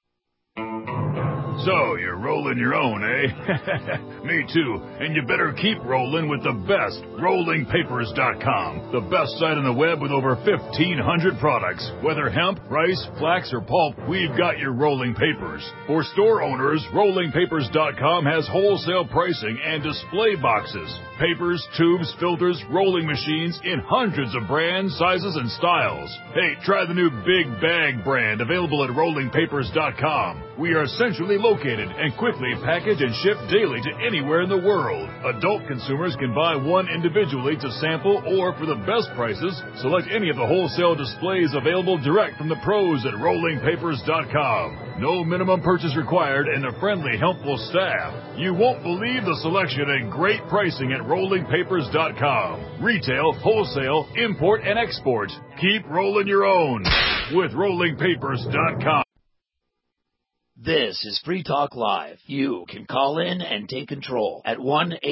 So, you're rolling your own, eh? Me too. And you better keep rolling with the best, RollingPapers.com. The best site on the web with over 1,500 products. Whether hemp, rice, flax, or pulp, we've got your rolling papers. For store owners, RollingPapers.com has wholesale pricing and display boxes. Papers, tubes, filters, rolling machines in hundreds of brands, sizes, and styles. Hey, try the new Big Bag brand available at RollingPapers.com. We are centrally located and quickly package and ship daily to anywhere in the world. Adult consumers can buy one individually to sample or for the best prices, select any of the wholesale displays available direct from the pros at RollingPapers.com. No minimum purchase required and a friendly, helpful staff. You won't believe the selection and great pricing at RollingPapers.com. Retail, wholesale, import, and export. Keep rolling your own with RollingPapers.com. This is Free Talk Live. You can call in and take control at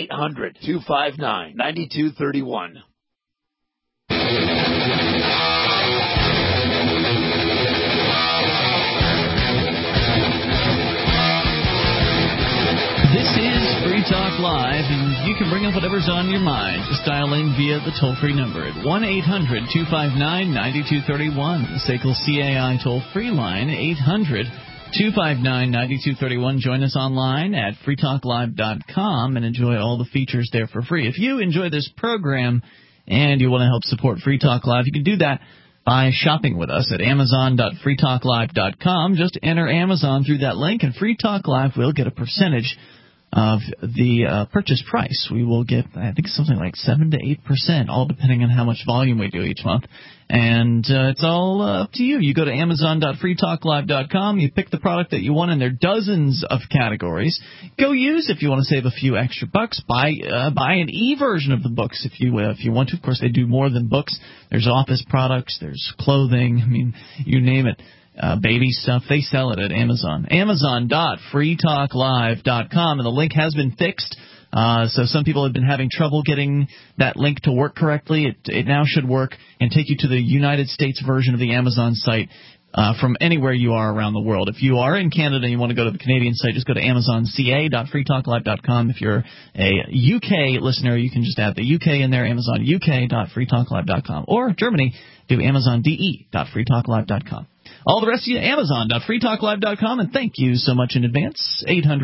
1-800-259-9231. This is Free Talk Live, and you can bring up whatever's on your mind. Just dial in via the toll-free number at 1-800-259-9231. The SACL CAI toll-free line, 800-259-9231. Join us online at freetalklive.com and enjoy all the features there for free. If you enjoy this program and you want to help support Free Talk Live, you can do that by shopping with us at amazon.freetalklive.com. Just enter Amazon through that link, and Free Talk Live will get a percentage of the purchase price. We will get, I think, something like 7 to 8%, all depending on how much volume we do each month. And it's all up to you. You go to amazon.freetalklive.com, you pick the product that you want, and there are dozens of categories. Go use, if you want to save a few extra bucks, buy an e-version of the books if you want to. Of course, they do more than books. There's office products, there's clothing, I mean, you name it. Baby stuff, they sell it at Amazon. Amazon.freetalklive.com, and the link has been fixed. So some people have been having trouble getting that link to work correctly. It now should work and take you to the United States version of the Amazon site from anywhere you are around the world. If you are in Canada and you want to go to the Canadian site, just go to amazonca.freetalklive.com. If you're a UK listener, you can just add the UK in there, amazonuk.freetalklive.com. Or Germany, do amazonde.freetalklive.com. All the rest of you, amazon.freetalklive.com, and thank you so much in advance,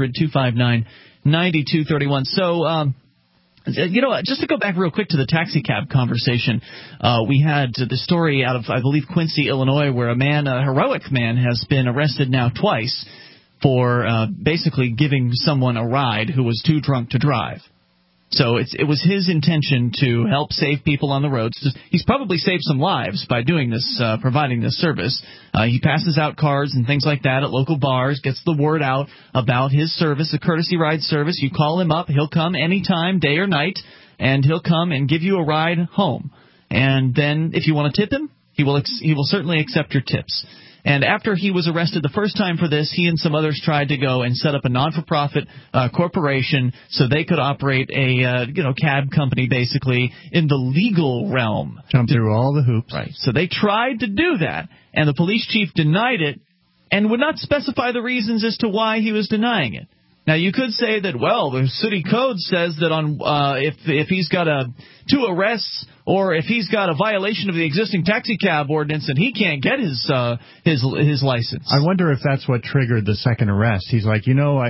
800-259-9231. So, just to go back real quick to the taxi cab conversation, we had the story out of, I believe, Quincy, Illinois, where a heroic man, has been arrested now twice for basically giving someone a ride who was too drunk to drive. So it was his intention to help save people on the roads. He's probably saved some lives by doing this, providing this service. He passes out cards and things like that at local bars, gets the word out about his service, a courtesy ride service. You call him up, he'll come anytime, day or night, and he'll come and give you a ride home. And then if you want to tip him, he will certainly accept your tips. And after he was arrested the first time for this, he and some others tried to go and set up a non-for-profit corporation so they could operate a cab company basically in the legal realm. Jump through all the hoops. Right. So they tried to do that, and the police chief denied it and would not specify the reasons as to why he was denying it. Now, you could say that, well, the city code says that if he's got 2 arrests or if he's got a violation of the existing taxi cab ordinance and he can't get his license. I wonder if that's what triggered the second arrest. He's like,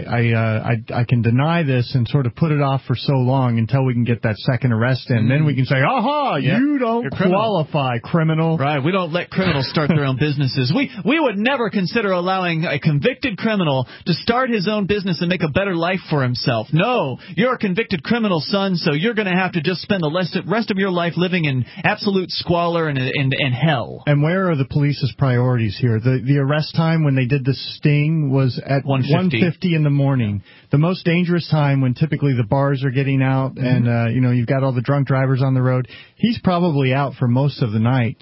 I can deny this and sort of put it off for so long until we can get that second arrest in. Then we can say, aha, you don't qualify, criminal. Right, we don't let criminals start their own businesses. We would never consider allowing a convicted criminal to start his own business and make a better life for himself. No, you're a convicted criminal, son, so you're going to have to just spend the rest of your life living in absolute squalor and hell. And where are the police's priorities here? The arrest time when they did the sting was at 1:50 in the morning. The most dangerous time when typically the bars are getting out and, you've got all the drunk drivers on the road. He's probably out for most of the night.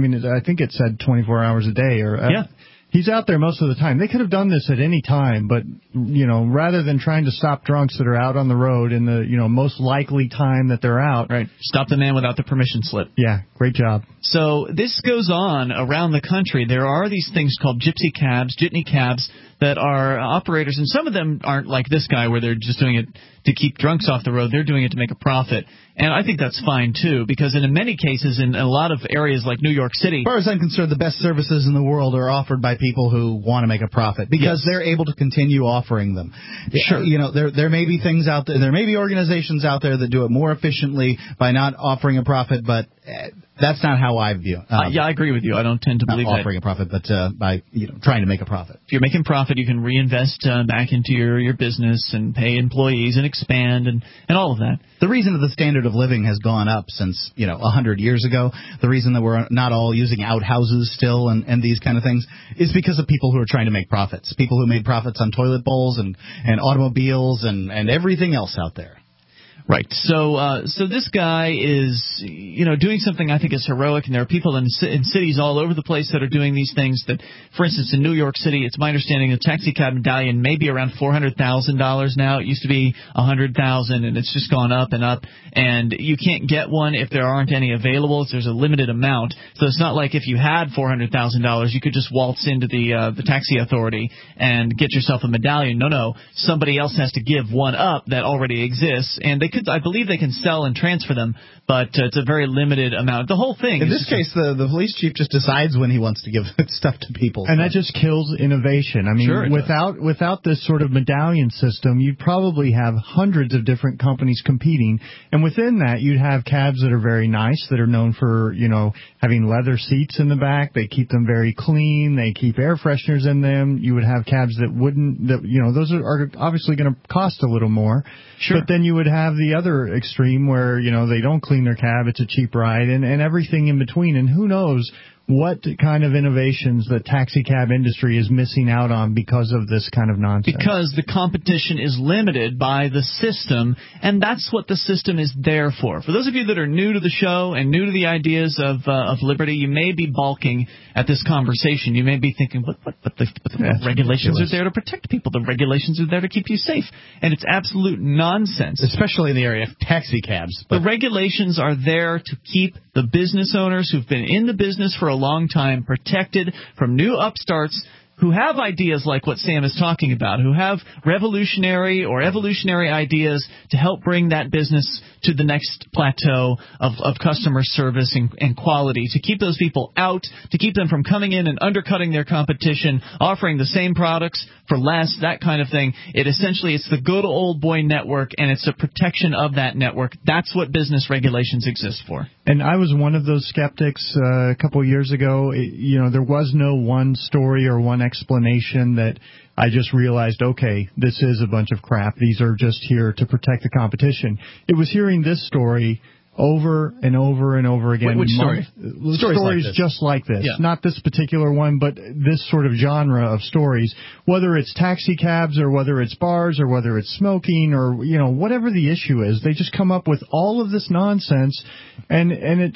I think it said 24 hours a day. He's out there most of the time. They could have done this at any time, but, rather than trying to stop drunks that are out on the road in the, most likely time that they're out. Right. Stop the man without the permission slip. Yeah, great job. So this goes on around the country. There are these things called gypsy cabs, jitney cabs, that are operators, and some of them aren't like this guy where they're just doing it to keep drunks off the road. They're doing it to make a profit. And I think that's fine, too, because in many cases, in a lot of areas like New York City... As far as I'm concerned, the best services in the world are offered by people who want to make a profit, because they're able to continue offering them. Sure. There may be things out there, there may be organizations out there that do it more efficiently by not offering a profit, but... that's not how I view it. I agree with you. I don't tend to believe not offering a profit, but by trying to make a profit. If you're making profit, you can reinvest back into your business and pay employees and expand and all of that. The reason that the standard of living has gone up since 100 years ago, the reason that we're not all using outhouses still and these kind of things, is because of people who are trying to make profits. People who made profits on toilet bowls and automobiles and everything else out there. Right. So this guy is, doing something I think is heroic, and there are people in cities all over the place that are doing these things. That, for instance, in New York City, it's my understanding the taxi cab medallion may be around $400,000 now. It used to be $100,000, and it's just gone up and up. And you can't get one if there aren't any available. There's a limited amount. So it's not like if you had $400,000, you could just waltz into the taxi authority and get yourself a medallion. No. Somebody else has to give one up that already exists, and I believe they can sell and transfer them, but it's a very limited amount. The whole thing. In this case, the police chief just decides when he wants to give stuff to people. And that just kills innovation. I mean, without this sort of medallion system, you'd probably have hundreds of different companies competing. And within that, you'd have cabs that are very nice, that are known for, having leather seats in the back. They keep them very clean. They keep air fresheners in them. You would have cabs that those are obviously going to cost a little more. Sure. But then you would have the other extreme where, they don't clean their cab, it's a cheap ride, and everything in between. And who knows what kind of innovations the taxi cab industry is missing out on because of this kind of nonsense. Because the competition is limited by the system, and that's what the system is there for. For those of you that are new to the show and new to the ideas of liberty, you may be balking at this conversation. You may be thinking, but the regulations are there to protect people. The regulations are there to keep you safe. And it's absolute nonsense. Especially in the area of taxi cabs. The regulations are there to keep the business owners who've been in the business for a long time protected from new upstarts who have ideas like what Sam is talking about, who have revolutionary or evolutionary ideas to help bring that business to the next plateau of customer service and quality, to keep those people out, to keep them from coming in and undercutting their competition, offering the same products for less, that kind of thing. It's the good old boy network, and it's a protection of that network. That's what business regulations exist for. And I was one of those skeptics a couple of years ago. There was no one story or one explanation that I just realized, okay, this is a bunch of crap. These are just here to protect the competition. It was hearing this story over and over and over again. Which story? Stories just like this. Yeah. Not this particular one, but this sort of genre of stories. Whether it's taxi cabs or whether it's bars or whether it's smoking or, whatever the issue is, they just come up with all of this nonsense, and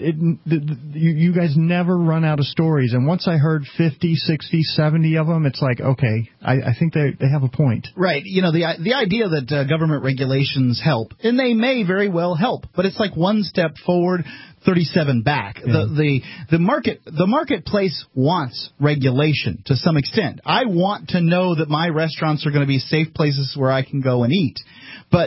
you guys never run out of stories. And once I heard 50, 60, 70 of them, it's like, okay, I think they have a point. Right. The idea that government regulations help, and they may very well help, but it's like one step forward, 37 back. Yeah. The marketplace wants regulation to some extent. I want to know that my restaurants are going to be safe places where I can go and eat. But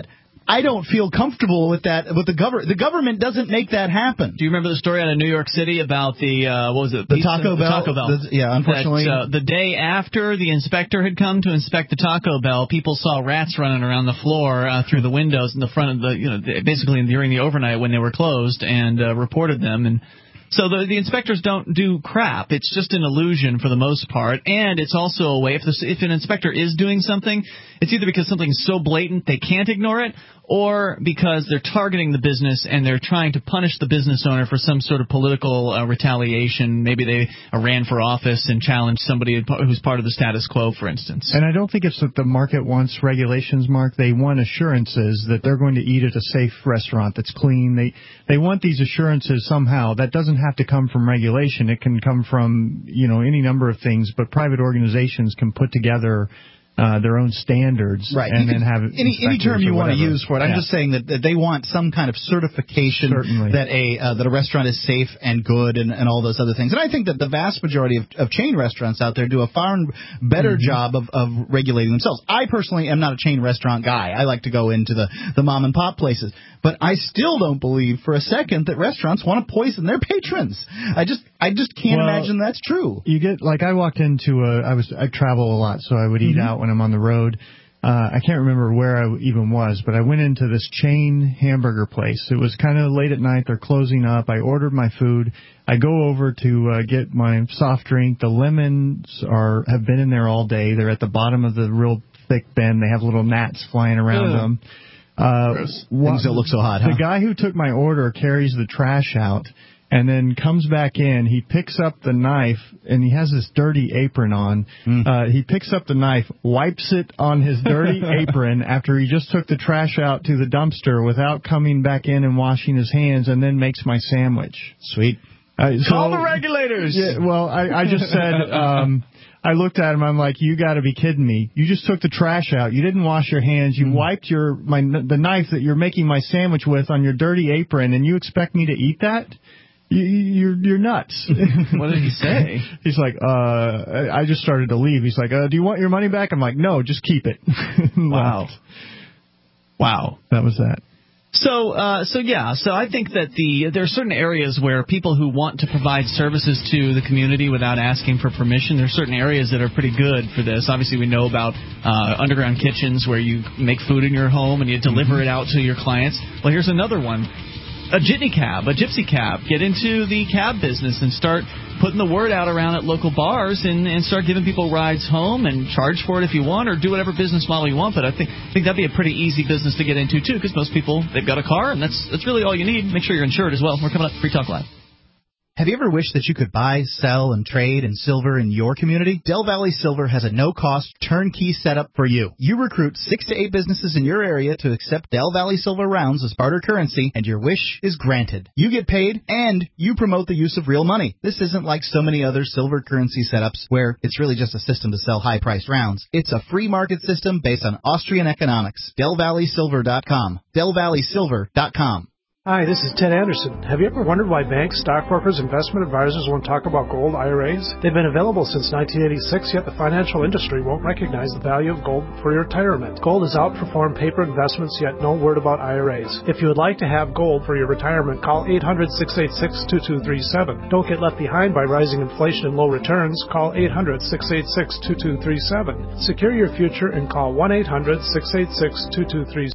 I don't feel comfortable with that. With the government, the government doesn't make that happen. Do you remember the story out of New York City about the what was it? The Taco Bell. Taco Bell. Unfortunately, the day after the inspector had come to inspect the Taco Bell, people saw rats running around the floor through the windows in the front of the basically during the overnight when they were closed, and reported them. And so the inspectors don't do crap. It's just an illusion for the most part, and it's also a way if an inspector is doing something, it's either because something's so blatant they can't ignore it, or because they're targeting the business and they're trying to punish the business owner for some sort of political retaliation. Maybe they ran for office and challenged somebody who's part of the status quo, for instance. And I don't think it's that the market wants regulations, Mark. They want assurances that they're going to eat at a safe restaurant that's clean. They want these assurances somehow. That doesn't have to come from regulation. It can come from, any number of things, but private organizations can put together their own standards, right? And then have any term you want to use for it. I'm just saying that they want some kind of certification that a restaurant is safe and good and all those other things. And I think that the vast majority of chain restaurants out there do a far better job of regulating themselves. I personally am not a chain restaurant guy. I like to go into the mom and pop places, but I still don't believe for a second that restaurants want to poison their patrons. I just can't imagine that's true. You get I walked into I travel a lot, so I would eat out when I'm on the road. I can't remember where I even was, but I went into this chain hamburger place. It was kind of late at night. They're closing up. I ordered my food. I go over to get my soft drink. The lemons have been in there all day. They're at the bottom of the real thick bin. They have little gnats flying around them. Things don't look so hot, huh? The guy who took my order carries the trash out and then comes back in. He picks up the knife, and he has this dirty apron on. He picks up the knife, wipes it on his dirty apron after he just took the trash out to the dumpster without coming back in and washing his hands, and then makes my sandwich. Sweet. Call the regulators! Yeah, well, I just said... I looked at him. I'm like, you got to be kidding me. You just took the trash out. You didn't wash your hands. You wiped the knife that you're making my sandwich with on your dirty apron, and you expect me to eat that? You're nuts. What did he say? He's like, I just started to leave. He's like, do you want your money back? I'm like, no, just keep it. Wow. That was that. So I think that there are certain areas where people who want to provide services to the community without asking for permission, there are certain areas that are pretty good for this. Obviously, we know about underground kitchens where you make food in your home and you deliver it out to your clients. Well, here's another one. A jitney cab, a gypsy cab. Get into the cab business and start putting the word out around at local bars and start giving people rides home and charge for it if you want, or do whatever business model you want. But I think that'd be a pretty easy business to get into, too, because most people, they've got a car, and that's really all you need. Make sure you're insured as well. We're coming up Free Talk Live. Have you ever wished that you could buy, sell, and trade in silver in your community? Del Valley Silver has a no-cost, turnkey setup for you. You recruit 6 to 8 businesses in your area to accept Del Valley Silver rounds as barter currency, and your wish is granted. You get paid, and you promote the use of real money. This isn't like so many other silver currency setups where it's really just a system to sell high-priced rounds. It's a free market system based on Austrian economics. DelValleySilver.com. DelValleySilver.com. Hi, this is Ted Anderson. Have you ever wondered why banks, stockbrokers, investment advisors won't talk about gold IRAs? They've been available since 1986, yet the financial industry won't recognize the value of gold for your retirement. Gold has outperformed paper investments, yet no word about IRAs. If you would like to have gold for your retirement, call 800-686-2237. Don't get left behind by rising inflation and low returns. Call 800-686-2237. Secure your future and call 1-800-686-2237.